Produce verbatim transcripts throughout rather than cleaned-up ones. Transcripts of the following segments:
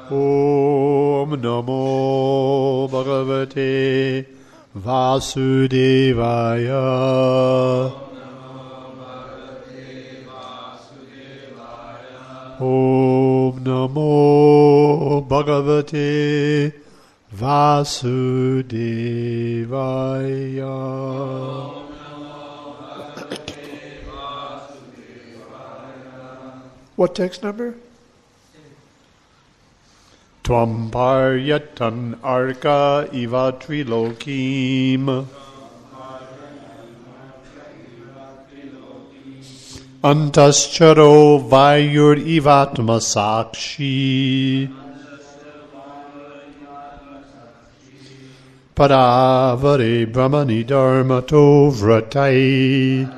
Om Namo Bhagavate Vasudevaya. Om Namo Bhagavate Vasudevaya. What text number? Tvam paryatan arka iva trilokim antascharo vayur ivatma sakshi paravare brahmani dharmato vratai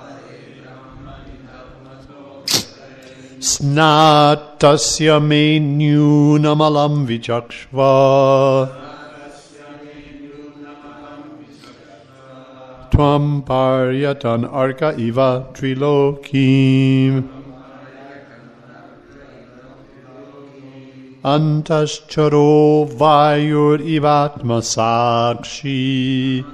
Snatasya me nyunamalam vichakshva Tvam paryatan arka iva trilokim Antascharo vayur ivatma sakshi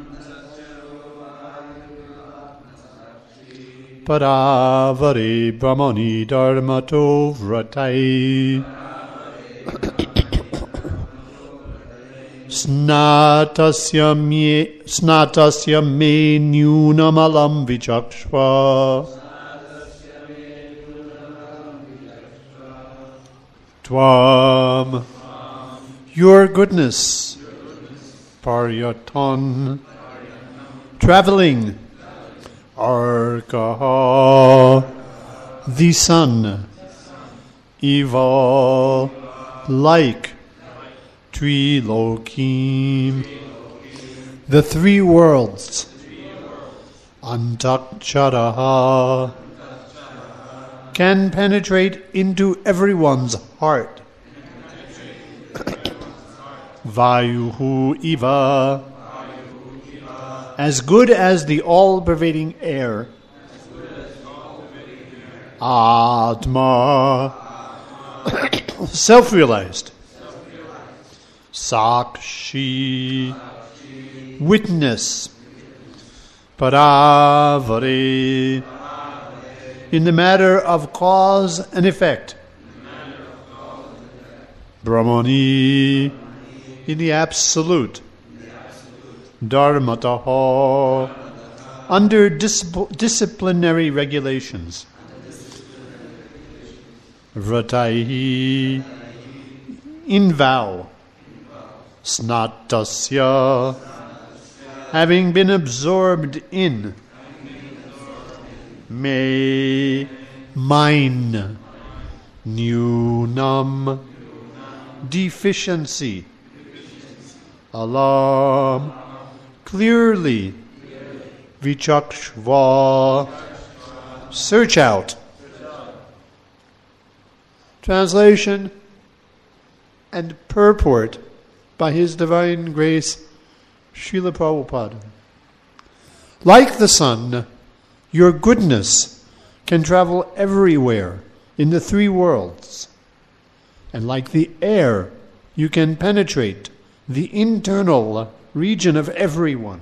Paravare brahmani dharmato vratai Snatasya me Snatasya me nyunamalam vichakshva Tvam your goodness Paryatan traveling Arka, the sun, Eva, like, Trilokim, the three worlds, Antaksharaha, can penetrate into everyone's heart. Vayuhu Eva, as good as the all-pervading air. Atma, self-realized. Sakshi, witness. Paravare, in the matter of cause and effect. Brahmani, in the absolute. Dharmataha, under discipl- disciplinary regulations. Vrataihi, in vow. Snatasya, having been absorbed in. Me, mine. Nyunam, deficiency. Alam, clearly. Vichakshva, search out. Translation and purport by His Divine Grace, Srila Prabhupada. Like the sun, your goodness can travel everywhere in the three worlds. And like the air, you can penetrate the internal region of everyone.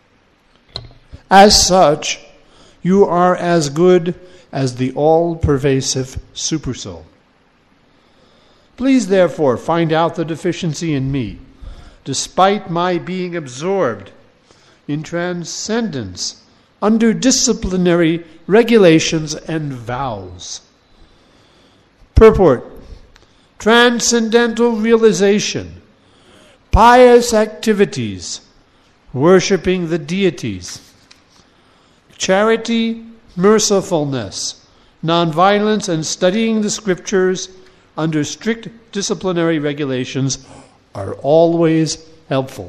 As such, you are as good as the all-pervasive Supersoul. Please, therefore, find out the deficiency in me, despite my being absorbed in transcendence under disciplinary regulations and vows. Purport: transcendental realization, pious activities, worshipping the deities, charity, mercifulness, nonviolence, and studying the scriptures under strict disciplinary regulations are always helpful.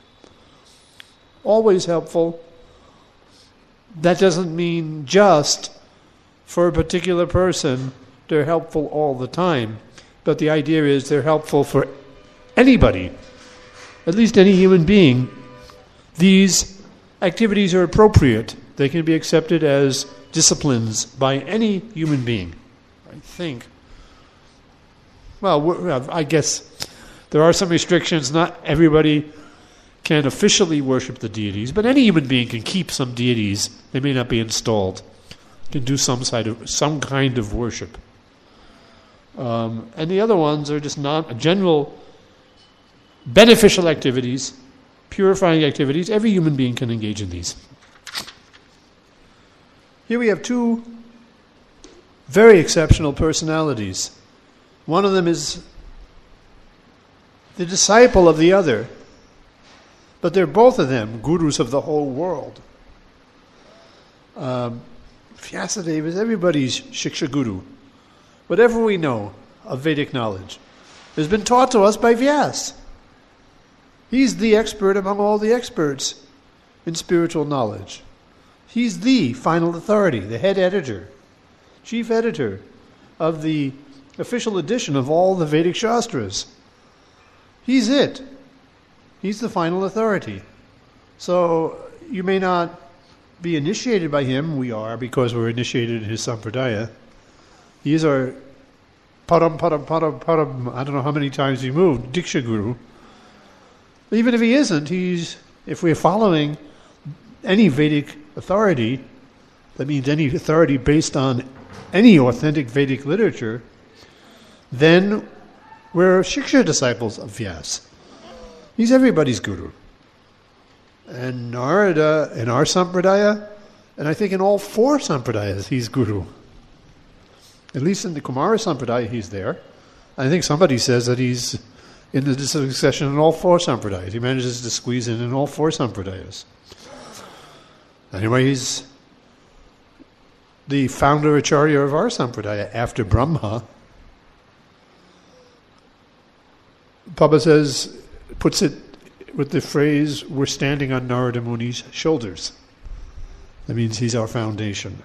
Always helpful. That doesn't mean just for a particular person they're helpful all the time, but the idea is they're helpful for anybody, at least any human being. These activities are appropriate. They can be accepted as disciplines by any human being, I think. well, we're- I guess there are some restrictions. Not everybody can officially worship the deities, but any human being can keep some deities. They may not be installed. Can do some side of some kind of worship. Um, and the other ones are just not general beneficial activities, purifying activities. Every human being can engage in these. Here we have two very exceptional personalities. One of them is the disciple of the other, but they're both of them gurus of the whole world. Um, Vyasadeva is everybody's Shiksha Guru. Whatever we know of Vedic knowledge has been taught to us by Vyas. He's the expert among all the experts in spiritual knowledge. He's the final authority, the head editor, chief editor of the official edition of all the Vedic Shastras. He's it. He's the final authority. So you may not be initiated by him. We are, because we're initiated in his sampradaya. He is our param, param, param, param, I don't know how many times he moved, Diksha Guru. Even if he isn't, he's, if we're following any Vedic authority, that means any authority based on any authentic Vedic literature, then we're Shiksha disciples of Vyas. He's everybody's guru. And Narada, in our sampradaya, and I think in all four sampradayas, he's guru. At least in the Kumara sampradaya, he's there. I think somebody says that he's in the succession in all four sampradayas. He manages to squeeze in in all four sampradayas. Anyway, he's the founder acharya of our sampradaya after Brahma. Prabhupada says, puts it with the phrase, we're standing on Narada Muni's shoulders. That means he's our foundation.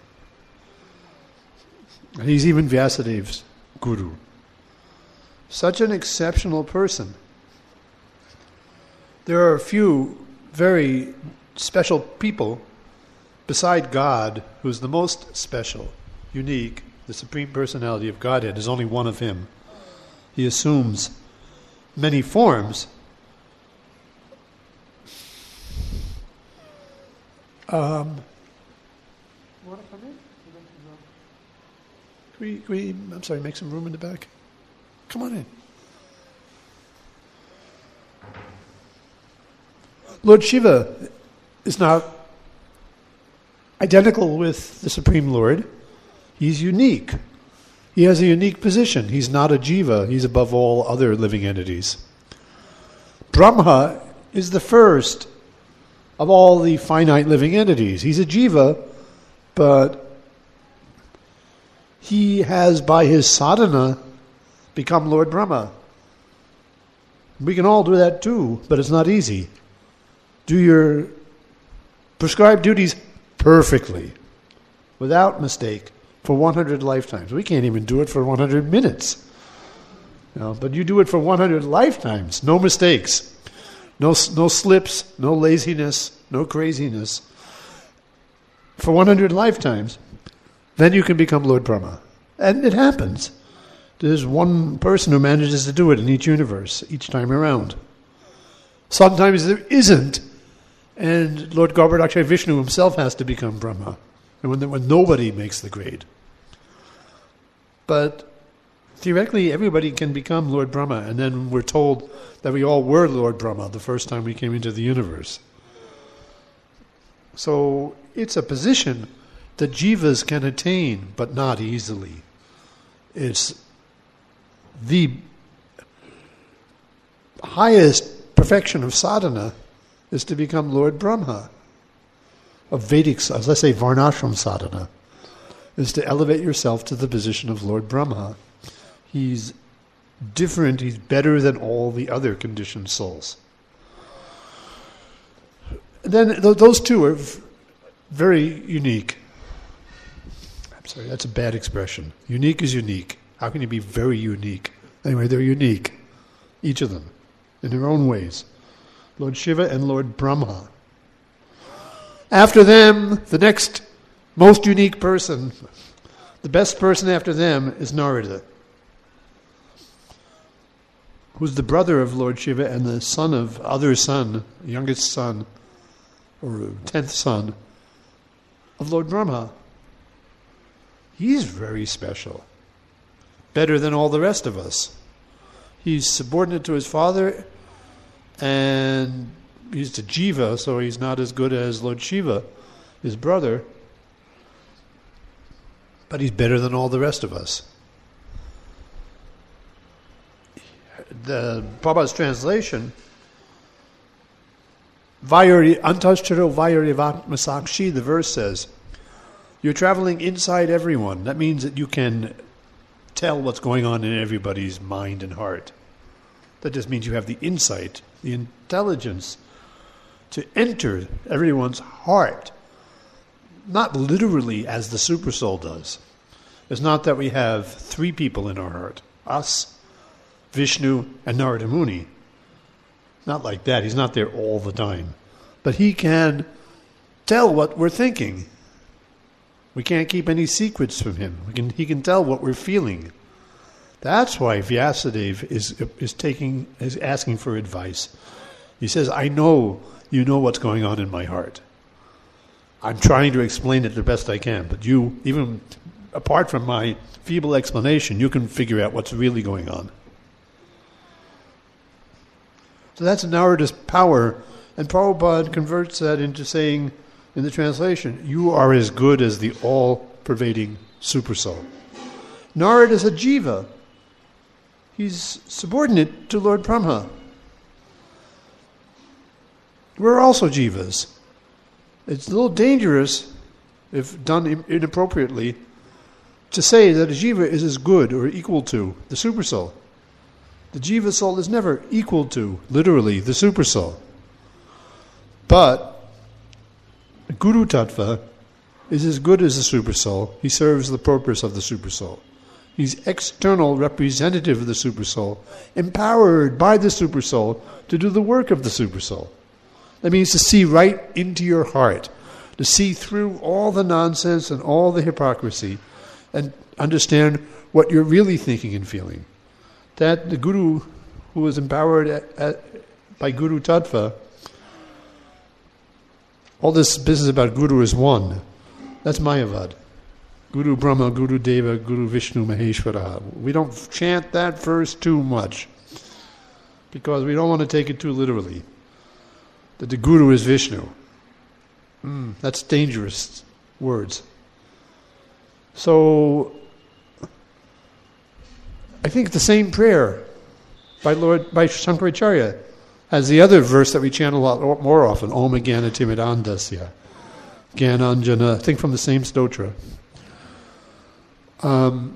And he's even Vyasadev's guru. Such an exceptional person. There are a few very special people beside God who's the most special, unique. The Supreme Personality of Godhead is only one of him. He assumes many forms. Um, you want to come in? Can we, can we, I'm sorry, make some room in the back? Come on in. Lord Shiva is not identical with the Supreme Lord. He's unique. He has a unique position. He's not a jiva. He's above all other living entities. Brahma is the first of all the finite living entities. He's a jiva, but he has, by his sadhana, become Lord Brahma. We can all do that too, but it's not easy. Do your prescribed duties perfectly, without mistake, for one hundred lifetimes. We can't even do it for one hundred minutes. You know, but you do it for one hundred lifetimes, no mistakes. No, no slips, no laziness, no craziness. For one hundred lifetimes, then you can become Lord Brahma. And it happens. There's one person who manages to do it in each universe, each time around. Sometimes there isn't, and Lord Garbhodakshaya Vishnu himself has to become Brahma, and when, when nobody makes the grade. But theoretically, everybody can become Lord Brahma, and then we're told that we all were Lord Brahma the first time we came into the universe. So it's a position that jivas can attain, but not easily. It's the highest perfection of sadhana is to become Lord Brahma. Of Vedic, as I say, Varnashram sadhana, is to elevate yourself to the position of Lord Brahma. He's different, he's better than all the other conditioned souls. Then th- those two are v- very unique. I'm sorry, that's a bad expression. Unique is unique. How can you be very unique? Anyway, they're unique, each of them, in their own ways. Lord Shiva and Lord Brahma. After them, the next most unique person, the best person after them is Narada. who's the brother of Lord Shiva and the son of other son, youngest son, or tenth son of Lord Brahma. He's very special, better than all the rest of us. He's subordinate to his father, and he's the Jiva, so he's not as good as Lord Shiva, his brother, but he's better than all the rest of us. The Prabhupada's translation, Vayari Antashcharo Vayarivatma Sakshi, the verse says, you're traveling inside everyone. That means that you can tell what's going on in everybody's mind and heart. That just means you have the insight, the intelligence to enter everyone's heart, not literally as the Supersoul does. It's not that we have three people in our heart, us, Vishnu, and Narada Muni. Not like that. He's not there all the time. But he can tell what we're thinking. We can't keep any secrets from him. We can, he can tell what we're feeling. That's why Vyasadeva is is taking is asking for advice. He says, I know you know what's going on in my heart. I'm trying to explain it the best I can, but you, even apart from my feeble explanation, you can figure out what's really going on. So that's Narada's power, and Prabhupada converts that into saying, in the translation, you are as good as the all-pervading Supersoul. Narada is a Jiva. He's subordinate to Lord Brahma. We're also Jivas. It's a little dangerous, if done inappropriately, to say that a Jiva is as good or equal to the Supersoul. The Jiva soul is never equal to, literally, the Supersoul. But Guru Tattva is as good as the Supersoul. He serves the purpose of the Supersoul. He's external representative of the Supersoul, empowered by the Supersoul to do the work of the Supersoul. That means to see right into your heart, to see through all the nonsense and all the hypocrisy, and understand what you're really thinking and feeling. That the Guru, who was empowered at, at, by Guru Tattva, all this business about Guru is one. That's Mayavad. Guru Brahma, Guru Deva, Guru Vishnu, Maheshwara. We don't chant that verse too much because we don't want to take it too literally. That the Guru is Vishnu. Mm, that's dangerous words. So, I think the same prayer by Lord by Shankaracharya as the other verse that we chant a lot more often, Om Jnana Timidandasya, Jnananjana, I think from the same stotra. Um,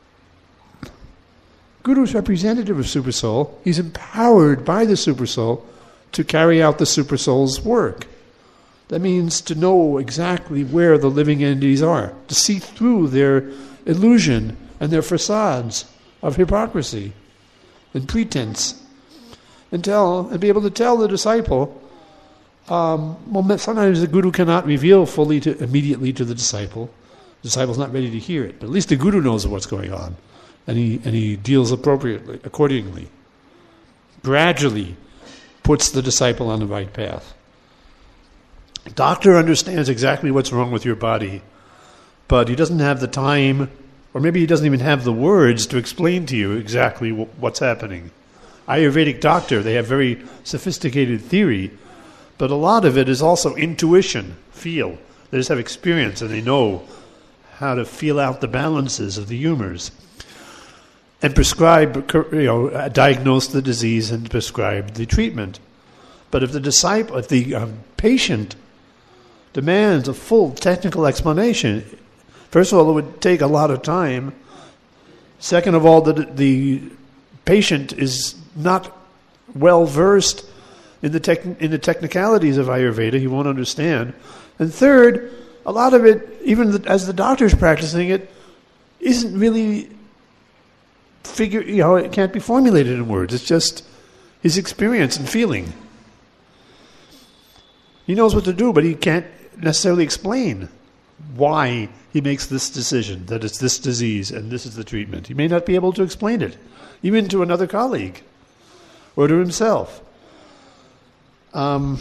Guru's representative of Supersoul. He's empowered by the Supersoul to carry out the Supersoul's work. That means to know exactly where the living entities are, to see through their illusion and their facades of hypocrisy and pretense. And tell, and be able to tell the disciple, um, well, sometimes the Guru cannot reveal fully to, immediately to the disciple. The disciple's not ready to hear it, but at least the Guru knows what's going on, and he and he deals appropriately, accordingly. Gradually puts the disciple on the right path. Doctor understands exactly what's wrong with your body, but he doesn't have the time, or maybe he doesn't even have the words to explain to you exactly w- what's happening. Ayurvedic doctor, they have very sophisticated theory, but a lot of it is also intuition, feel. They just have experience and they know how to feel out the balances of the humors and prescribe, you know, diagnose the disease and prescribe the treatment. But if the disciple, if the um, patient demands a full technical explanation, first of all, it would take a lot of time. Second of all, the, the patient is not well versed in the tech, in the technicalities of Ayurveda. He won't understand. And third, a lot of it, even the, as the doctor's practicing it, isn't really figure. You know, it can't be formulated in words. It's just his experience and feeling. He knows what to do, but he can't necessarily explain why he makes this decision, that it's this disease and this is the treatment. He may not be able to explain it, even to another colleague. or to himself. Um,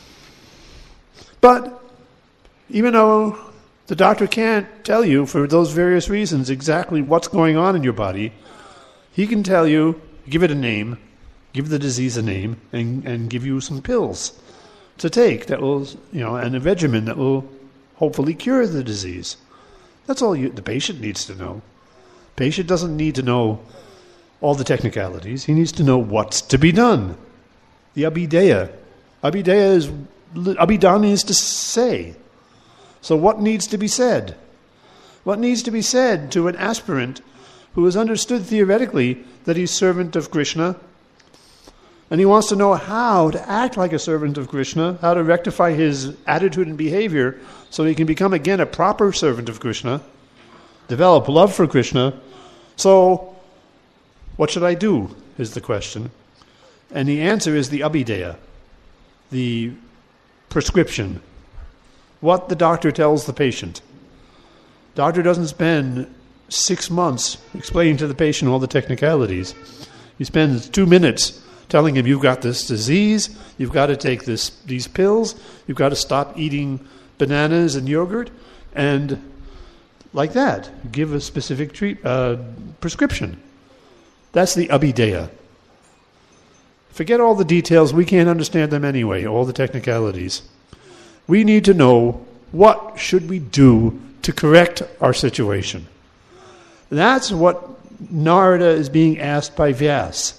but even though the doctor can't tell you for those various reasons exactly what's going on in your body, he can tell you, give it a name, give the disease a name, and, and give you some pills to take that will, you know, and a regimen that will hopefully cure the disease. That's all you, the patient needs to know. The patient doesn't need to know all the technicalities. He needs to know what's to be done. The Abhideya. Abhideya is, Abhidhamma is to say. So what needs to be said? What needs to be said to an aspirant who has understood theoretically that he's servant of Krishna, and he wants to know how to act like a servant of Krishna, how to rectify his attitude and behavior so he can become again a proper servant of Krishna, develop love for Krishna. So, what should I do, is the question. And the answer is the Abhideya, the prescription, what the doctor tells the patient. Doctor doesn't spend six months explaining to the patient all the technicalities. He spends two minutes telling him, you've got this disease, you've got to take this these pills, you've got to stop eating bananas and yogurt, and like that, give a specific treat, uh, prescription. That's the Abhideya. Forget all the details, we can't understand them anyway, all the technicalities. We need to know what should we do to correct our situation. That's what Narada is being asked by Vyas.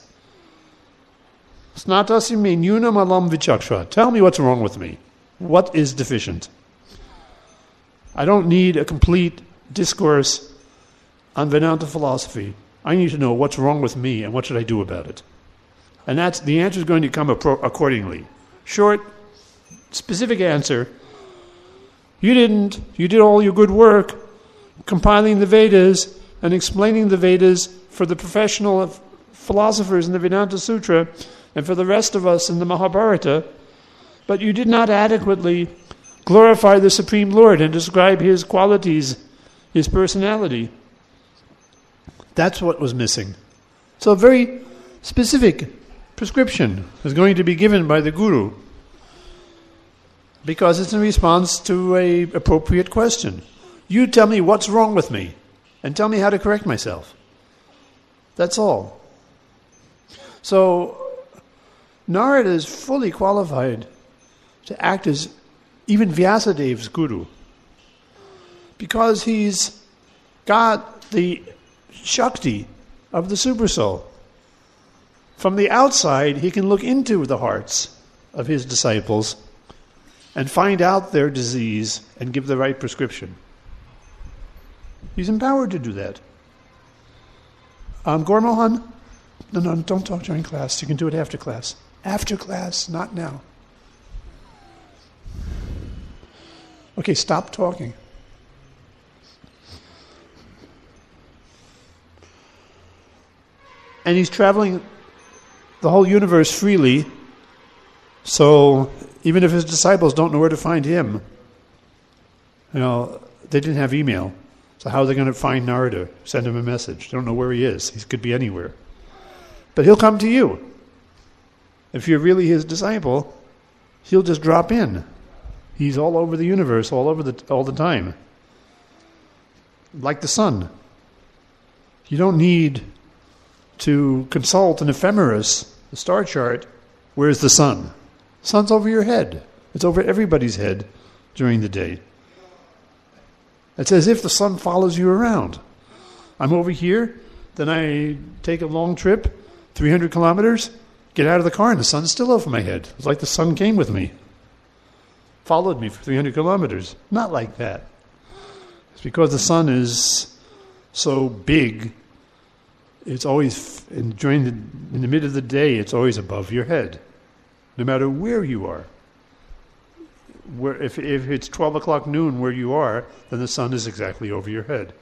Snatasi me nyunam alam vichakshra. Tell me what's wrong with me. What is deficient? I don't need a complete discourse on Vedanta philosophy. I need to know what's wrong with me and what should I do about it. And that's the answer is going to come appro- accordingly. Short, specific answer. You didn't. You did all your good work compiling the Vedas and explaining the Vedas for the professional philosophers in the Vedanta Sutra and for the rest of us in the Mahabharata, but you did not adequately glorify the Supreme Lord and describe his qualities, his personality. That's what was missing. So a very specific prescription is going to be given by the Guru because it's in response to an appropriate question. You tell me what's wrong with me and tell me how to correct myself. That's all. So Narada is fully qualified to act as even Vyasadev's guru because he's got the Shakti of the Supersoul. From the outside, he can look into the hearts of his disciples and find out their disease and give the right prescription. He's empowered to do that. Um, Gormohan? No, no, don't talk during class. You can do it after class. After class, not now. Okay, stop talking. And he's traveling the whole universe freely, so even if his disciples don't know where to find him, you know, they didn't have email. So how are they going to find Narada? Send him a message. They don't know where he is. He could be anywhere. But he'll come to you. If you're really his disciple, he'll just drop in. He's all over the universe, all over the all the time. Like the sun. You don't need to consult an ephemeris, the star chart. Where's the sun? Sun's over your head. It's over everybody's head during the day. It's as if the sun follows you around. I'm over here, then I take a long trip, three hundred kilometers, get out of the car and the sun's still over my head. It's like the sun came with me. Followed me for three hundred kilometers. Not like that. It's because the sun is so big, it's always, in, during the, in the mid of the day, it's always above your head. No matter where you are. Where, if, if it's twelve o'clock noon where you are, then the sun is exactly over your head.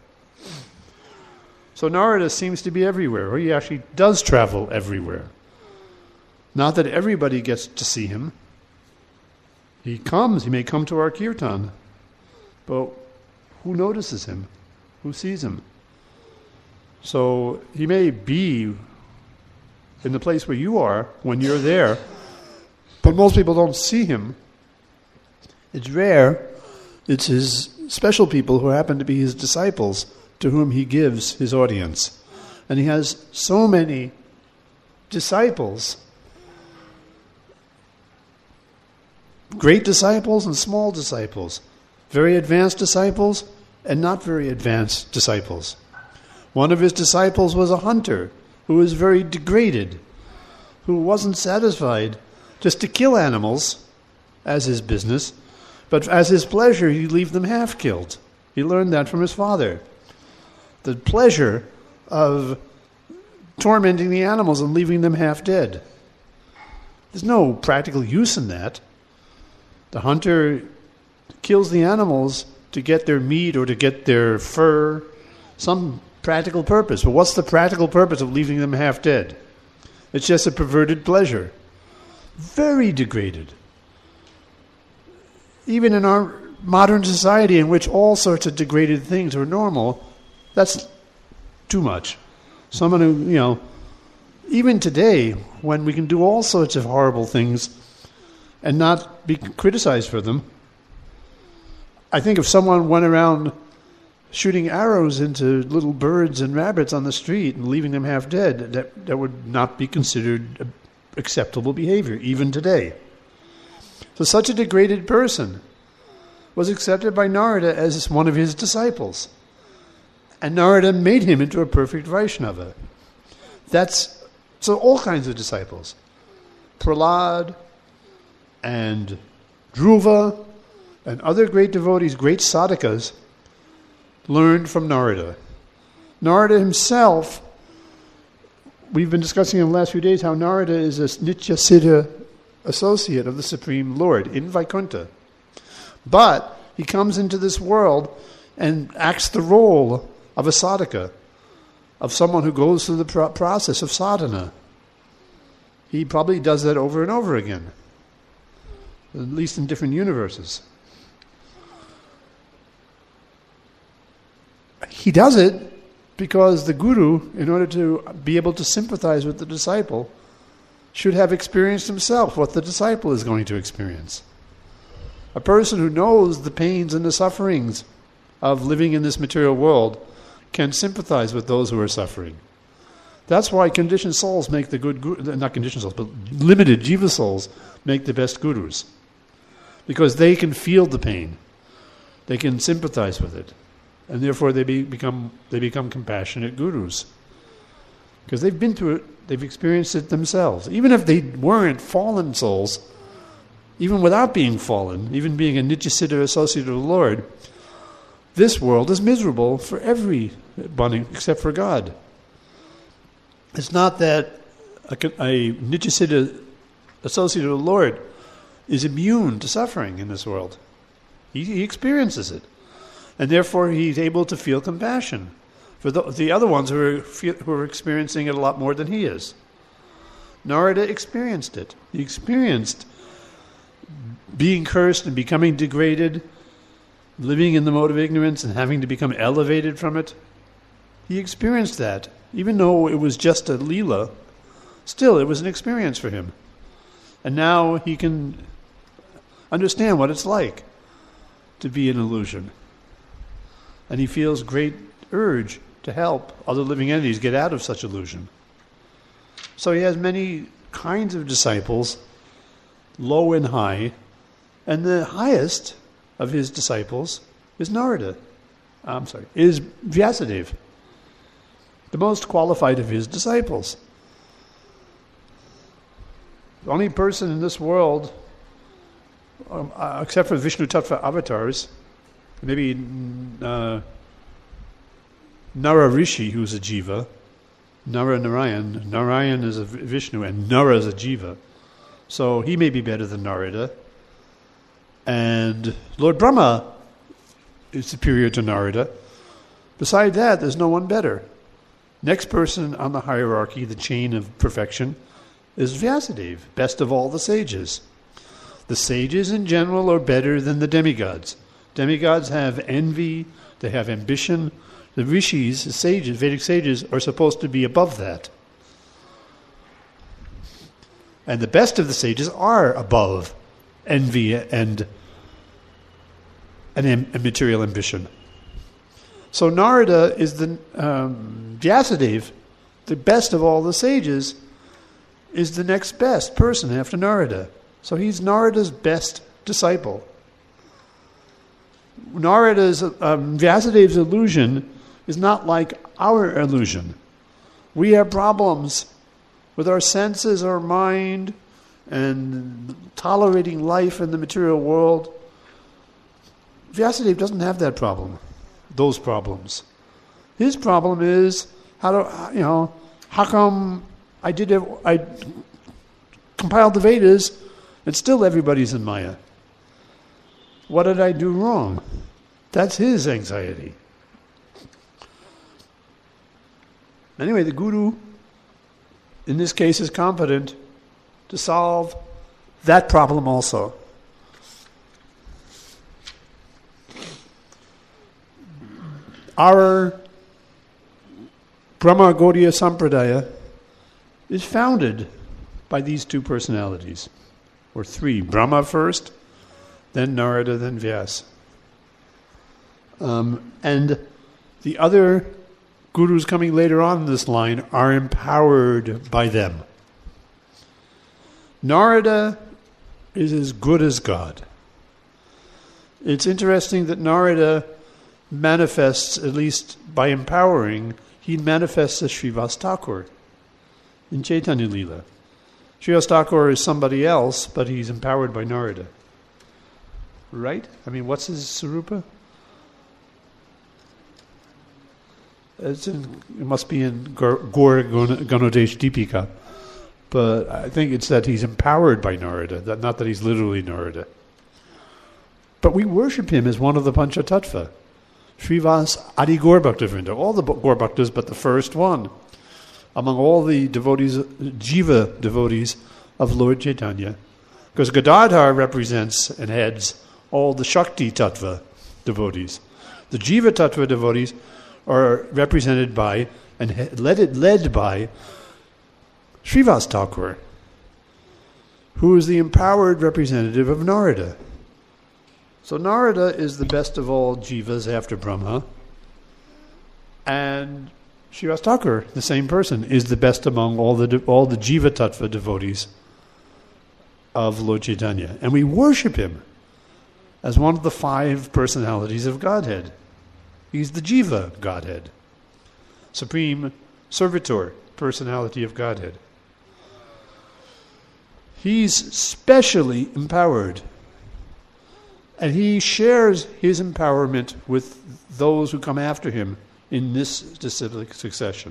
So Narada seems to be everywhere, or he actually does travel everywhere. Not that everybody gets to see him. He comes, he may come to our kirtan, but who notices him? Who sees him? So he may be in the place where you are when you're there, but most people don't see him. It's rare. It's his special people who happen to be his disciples to whom he gives his audience. And he has so many disciples, great disciples and small disciples, very advanced disciples and not very advanced disciples. One of his disciples was a hunter who was very degraded, who wasn't satisfied just to kill animals as his business, but as his pleasure he'd leave them half-killed. He learned that from his father. The pleasure of tormenting the animals and leaving them half dead. There's no practical use in that. The hunter kills the animals to get their meat or to get their fur, some practical purpose. But what's the practical purpose of leaving them half dead? It's just a perverted pleasure. Very degraded. Even in our modern society in which all sorts of degraded things are normal, that's too much. Someone who, you know, even today, when we can do all sorts of horrible things and not be criticized for them, I think if someone went around shooting arrows into little birds and rabbits on the street and leaving them half dead, that, that would not be considered acceptable behavior, even today. So such a degraded person was accepted by Narada as one of his disciples. And Narada made him into a perfect Vaishnava. That's, so all kinds of disciples. Prahlad and Dhruva and other great devotees, great sadhakas, learned from Narada. Narada himself, we've been discussing in the last few days how Narada is a Nitya Siddha associate of the Supreme Lord in Vaikuntha. But he comes into this world and acts the role of a sadhaka, of someone who goes through the pro- process of sadhana. He probably does that over and over again, at least in different universes. He does it because the guru, in order to be able to sympathize with the disciple, should have experienced himself what the disciple is going to experience. A person who knows the pains and the sufferings of living in this material world can sympathize with those who are suffering. That's why conditioned souls make the good guru, not conditioned souls, but limited jiva souls make the best gurus. Because they can feel the pain. They can sympathize with it. And therefore they be, become they become compassionate gurus. Because they've been through it, they've experienced it themselves. Even if they weren't fallen souls, even without being fallen, even being a Nityasiddha associate of the Lord, this world is miserable for everybody except for God. It's not that a, a Nityasiddha associate of the Lord is immune to suffering in this world. He, he experiences it. And therefore he's able to feel compassion for the, the other ones who are, who are experiencing it a lot more than he is. Narada experienced it. He experienced being cursed and becoming degraded, living in the mode of ignorance and having to become elevated from it. He experienced that. Even though it was just a Leela, still it was an experience for him. And now he can understand what it's like to be an illusion. And he feels great urge to help other living entities get out of such illusion. So he has many kinds of disciples, low and high, and the highest of his disciples is Narada. I'm sorry, is Vyasadeva, the most qualified of his disciples. The only person in this world, um, uh, except for Vishnu Tattva avatars, maybe uh, Nara Rishi, who's a jiva, Nara Narayan, Narayan is a Vishnu, and Nara is a jiva. So he may be better than Narada. And Lord Brahma is superior to Narada. Beside that, there's no one better. Next person on the hierarchy, the chain of perfection, is Vyasadeva, best of all the sages. The sages in general are better than the demigods. Demigods have envy, they have ambition. The rishis, the sages, Vedic sages, are supposed to be above that. And the best of the sages are above envy and, and, and material ambition. So Narada is the um, Vyasadeva, the best of all the sages, is the next best person after Narada. So he's Narada's best disciple. Narada's, um, Vyasadeva's illusion is not like our illusion. We have problems with our senses, our mind, and tolerating life in the material world. Vyasadeva doesn't have that problem, those problems. His problem is, how do, you know, how come I did it, I compiled the Vedas and still everybody's in Maya? What did I do wrong? That's his anxiety. Anyway, the guru, in this case, is competent to solve that problem also. Our Brahma Gaudiya Sampradaya is founded by these two personalities, or three. Brahma first, then Narada, then Vyasa. Um, and the other gurus coming later on in this line are empowered by them. Narada is as good as God. It's interesting that Narada manifests, at least by empowering, he manifests as Srivas Thakur in Chaitanya Leela. Srivas Thakur is somebody else, but he's empowered by Narada. Right? I mean, what's his Sarupa? It's in, it must be in Gaur Ganodesh Deepika. But I think it's that he's empowered by Narada, that not that he's literally Narada. But we worship him as one of the Panchatattva. Srivas Adi Gaur Bhaktivinoda, all the Gaur Bhaktas, but the first one. Among all the devotees, Jiva devotees of Lord Chaitanya. Because Gadadhar represents and heads all the Shakti Tattva devotees. The Jiva Tattva devotees are represented by and led, led by Srivas Thakur, who is the empowered representative of Narada. So Narada is the best of all jivas after Brahma, and Srivas Thakur, the same person, is the best among all the all the Jiva Tattva devotees of Lord Chaitanya. And we worship him as one of the five personalities of Godhead. He's the Jiva Godhead, Supreme Servitor, personality of Godhead. He's specially empowered, and he shares his empowerment with those who come after him in this disciplic succession.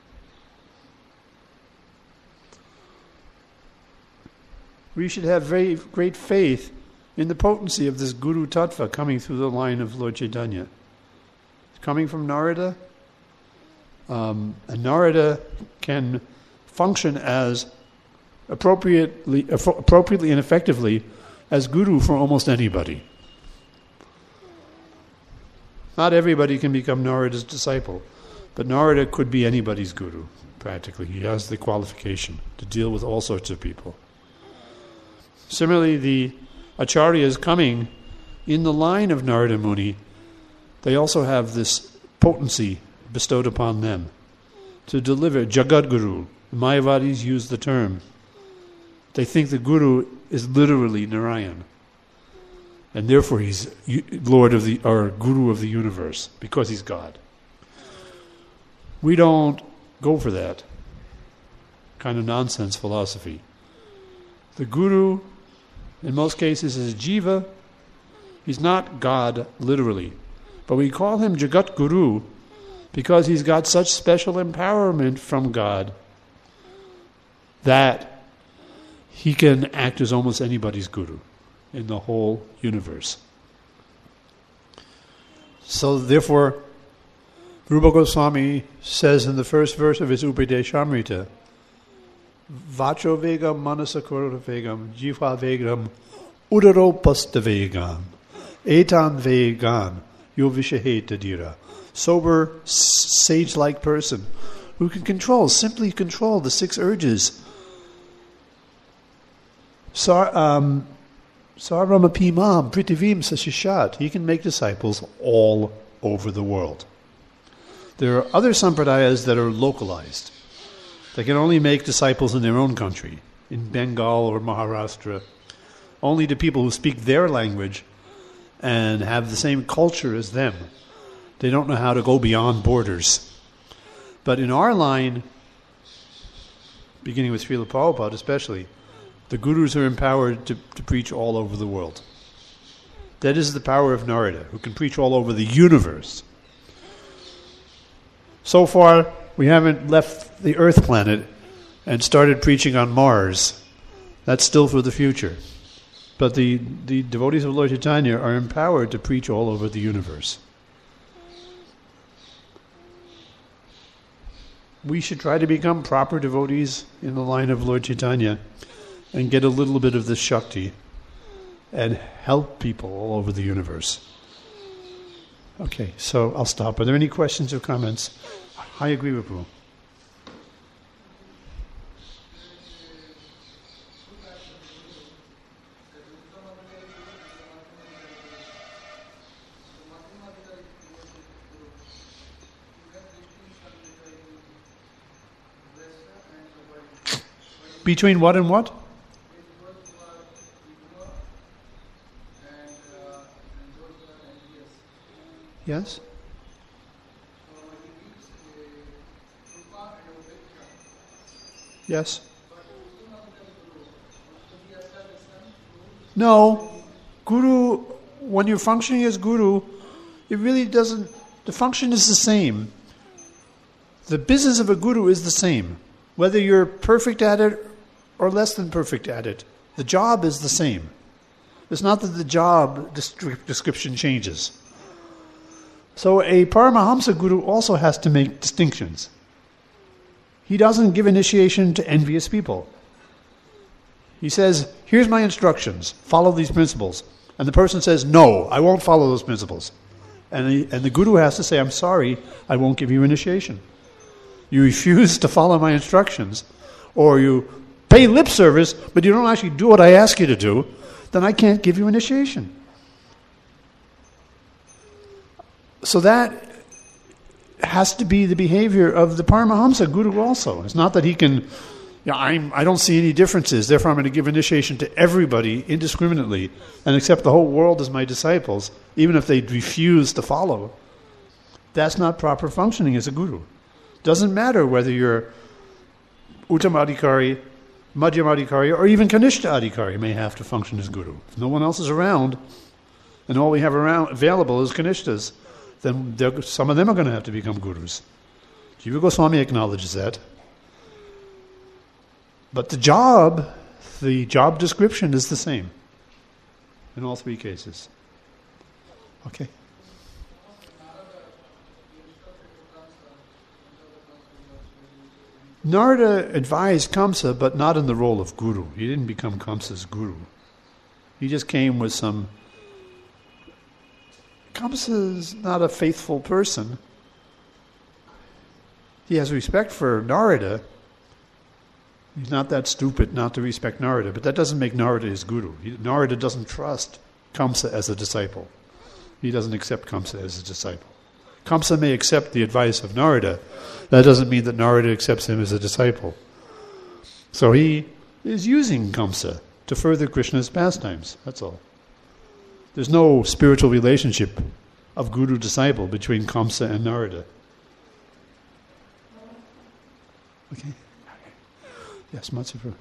We should have very great faith in the potency of this Guru Tattva coming through the line of Lord Chaitanya. It's coming from Narada, um, and Narada can function as appropriately, appropriately and effectively as Guru for almost anybody. Not everybody can become Narada's disciple, but Narada could be anybody's Guru, practically. He has the qualification to deal with all sorts of people. Similarly, the Acharyas coming in the line of Narada Muni, they also have this potency bestowed upon them to deliver Jagat Guru. The Mayavadis use the term. They think the Guru is literally Narayan, and therefore he's Lord of the or Guru of the universe because he's God. We don't go for that kind of nonsense philosophy. The Guru, in most cases, is Jiva. He's not God literally, but we call him Jagat Guru because he's got such special empowerment from God that he can act as almost anybody's Guru in the whole universe. So therefore, Rupa Goswami says in the first verse of his Upadeshamrita, Vacho vegam manasakura vegam jiva vegam udaropasta vegam etan vegan yovishaheta dira. Sober, sage-like person who can control, simply control the six urges Sar, um, Sarvamapimam Pritivim Sashishat. He can make disciples all over the world. There are other sampradayas that are localized. They can only make disciples in their own country, in Bengal or Maharashtra, only to people who speak their language and have the same culture as them. They don't know how to go beyond borders. But in our line, beginning with Srila Prabhupada especially, the gurus are empowered to, to preach all over the world. That is the power of Narada, who can preach all over the universe. So far, we haven't left the Earth planet and started preaching on Mars. That's still for the future. But the, the devotees of Lord Chaitanya are empowered to preach all over the universe. We should try to become proper devotees in the line of Lord Chaitanya and get a little bit of this Shakti and help people all over the universe. Okay, so I'll stop. Are there any questions or comments? I agree with Prabhu. Between what and what? Yes? Yes? No. Guru, when you're functioning as guru, it really doesn't, the function is the same. The business of a guru is the same. Whether you're perfect at it or less than perfect at it, the job is the same. It's not that the job description changes. So a Paramahamsa guru also has to make distinctions. He doesn't give initiation to envious people. He says, here's my instructions, follow these principles. And the person says, no, I won't follow those principles. And the, and the guru has to say, I'm sorry, I won't give you initiation. You refuse to follow my instructions, or you pay lip service, but you don't actually do what I ask you to do, then I can't give you initiation. So that has to be the behavior of the Paramahamsa guru also. It's not that he can, you know, I'm, I don't see any differences, therefore I'm going to give initiation to everybody indiscriminately and accept the whole world as my disciples, even if they refuse to follow. That's not proper functioning as a guru. Doesn't matter whether you're Uttamadhikari, Madhyamadhikari, or even Kanishta Adhikari may have to function as guru. If no one else is around, and all we have around available is Kanishtas, then some of them are going to have to become gurus. Jiva Goswami acknowledges that. But the job, the job description is the same in all three cases. Okay. Narada advised Kamsa, but not in the role of guru. He didn't become Kamsa's guru. He just came with some... Kamsa is not a faithful person. He has respect for Narada. He's not that stupid not to respect Narada, but that doesn't make Narada his guru. He, Narada doesn't trust Kamsa as a disciple. He doesn't accept Kamsa as a disciple. Kamsa may accept the advice of Narada. That doesn't mean that Narada accepts him as a disciple. So he is using Kamsa to further Krishna's pastimes. That's all. There's no spiritual relationship of guru-disciple between Kamsa and Narada. Okay. Yes, Matsuprabhu.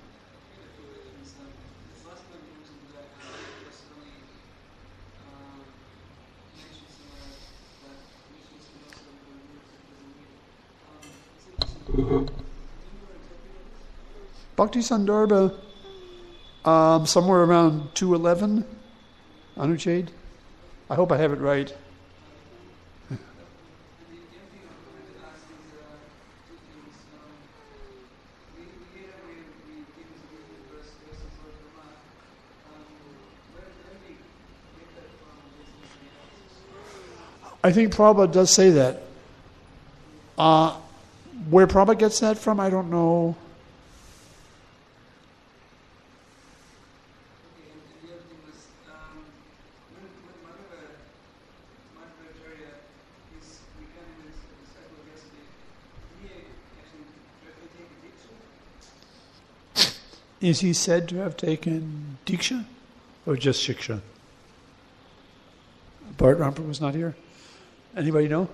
Bhakti Sandarbha, um, somewhere around two eleven, Anuchade. I hope I have it right. I think Prabhupada does say that. Uh, where Prabhupada gets that from, I don't know. Is he said to have taken Diksha or just Shiksha? Bart Romper was not here. Anybody know?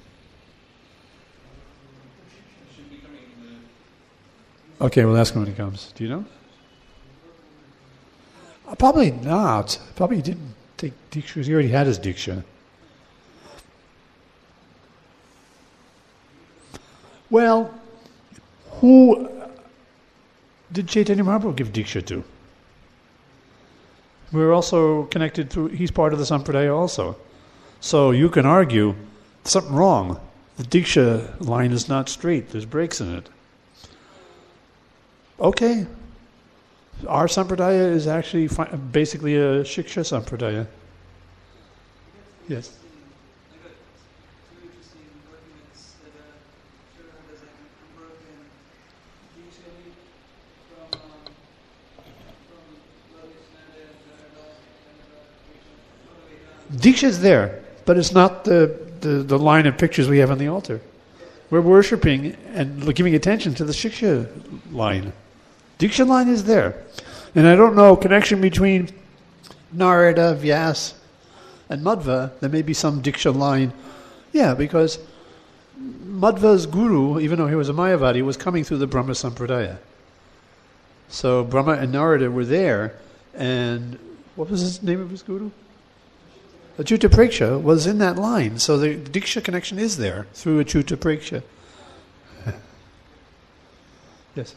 Okay, we'll ask him when he comes. Do you know? Uh, probably not. Probably he didn't take Diksha because he already had his Diksha. Well, who did Chaitanya Mahaprabhu give Diksha to? We're also connected through, he's part of the Sampradaya also. So you can argue something wrong. The Diksha line is not straight. There's breaks in it. Okay. Our Sampradaya is actually fi- basically a Shiksha Sampradaya. Yes. Diksha is there, but it's not the, the, the line of pictures we have on the altar. We're worshipping and giving attention to the Shiksha line. Diksha line is there. And I don't know, connection between Narada, Vyas, and Madhva, there may be some Diksha line. Yeah, because Madhva's guru, even though he was a Mayavadi, was coming through the Brahma Sampradaya. So Brahma and Narada were there, and what was his name of his guru? Achyuta Preksha was in that line, so the Diksha connection is there through Achyuta Preksha. Yes?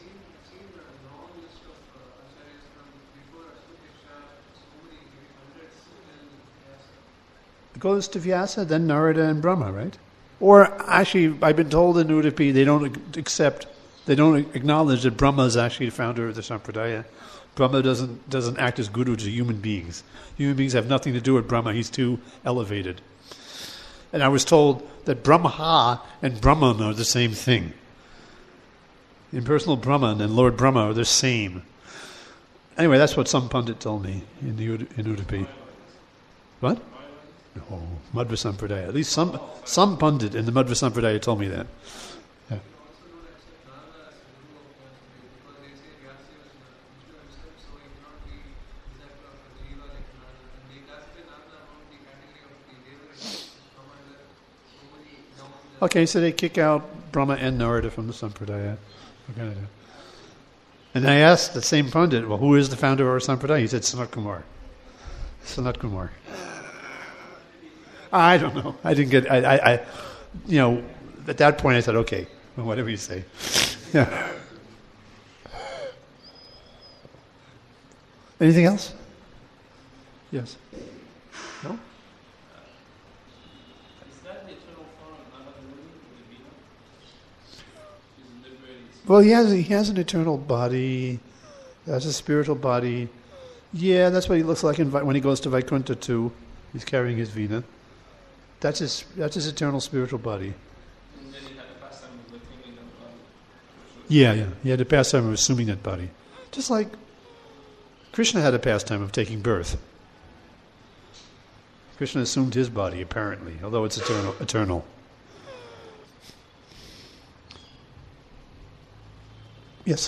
It goes to Vyasa, then Narada and Brahma, right? Or actually, I've been told in Udupi they don't accept, they don't acknowledge that Brahma is actually the founder of the Sampradaya. Brahma doesn't doesn't act as guru to human beings. Human beings have nothing to do with Brahma. He's too elevated. And I was told that Brahma and Brahman are the same thing. Impersonal Brahman and Lord Brahma are the same. Anyway, that's what some pundit told me in the in Udupi. What? No, Madhva Sampradaya. At least some some pundit in the Madhva Sampradaya told me that. Yeah. Okay, so they kick out Brahma and Narada from the Sampradaya. What can I do? And I asked the same pundit, well, who is the founder of our Sampradaya? He said, Sanat Kumar. Sanat Kumar. I don't know. I didn't get, I, I, I, you know, at that point I said, okay, well, whatever you say. Yeah. Anything else? Yes. No? Well, he has he has an eternal body, has a spiritual body. Yeah, that's what he looks like in, when he goes to Vaikuntha too. He's carrying his Veena. That's his that's his eternal spiritual body. And then he had a pastime of assuming that body. Yeah, yeah. He had a pastime of assuming that body. Just like Krishna had a pastime of taking birth. Krishna assumed his body, apparently, although it's eternal. eternal. Yes.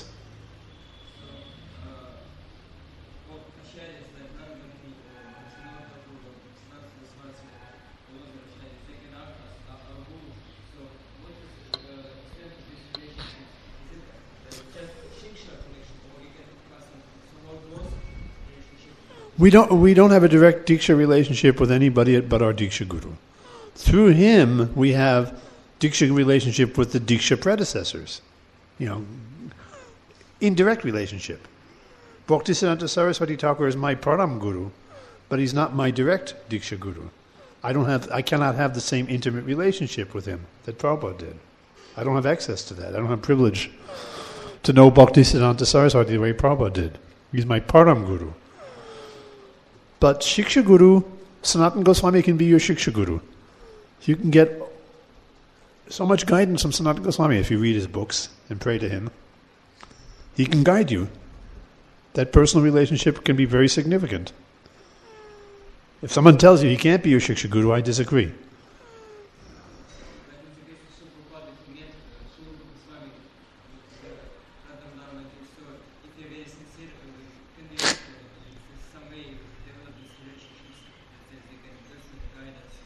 We don't we don't have a direct Diksha relationship with anybody but our Diksha Guru. Through him, we have Diksha relationship with the Diksha predecessors. You know, indirect relationship. Bhaktisiddhanta Saraswati Thakur is my Param Guru, but he's not my direct Diksha Guru. I don't have I cannot have the same intimate relationship with him that Prabhupada did. I don't have access to that. I don't have privilege to know Bhaktisiddhanta Saraswati the way Prabhupada did. He's my Param Guru. But Shiksha Guru, Sanatana Goswami can be your Shiksha Guru. You can get so much guidance from Sanatana Goswami if you read his books and pray to him. He can guide you. That personal relationship can be very significant. If someone tells you he can't be your Shiksha Guru, I disagree.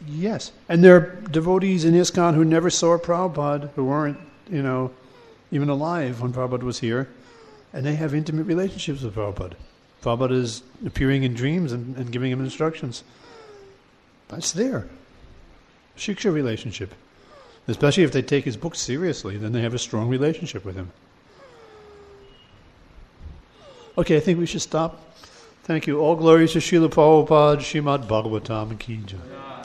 Yes, and there are devotees in ISKCON who never saw Prabhupada, who weren't, you know, even alive when Prabhupada was here, and they have intimate relationships with Prabhupada. Prabhupada is appearing in dreams and, and giving him instructions. That's there. Shiksha relationship. Especially if they take his book seriously, then they have a strong relationship with him. Okay, I think we should stop. Thank you. All glories to Srila Prabhupada, Srimad Bhagavatam Ki Jai.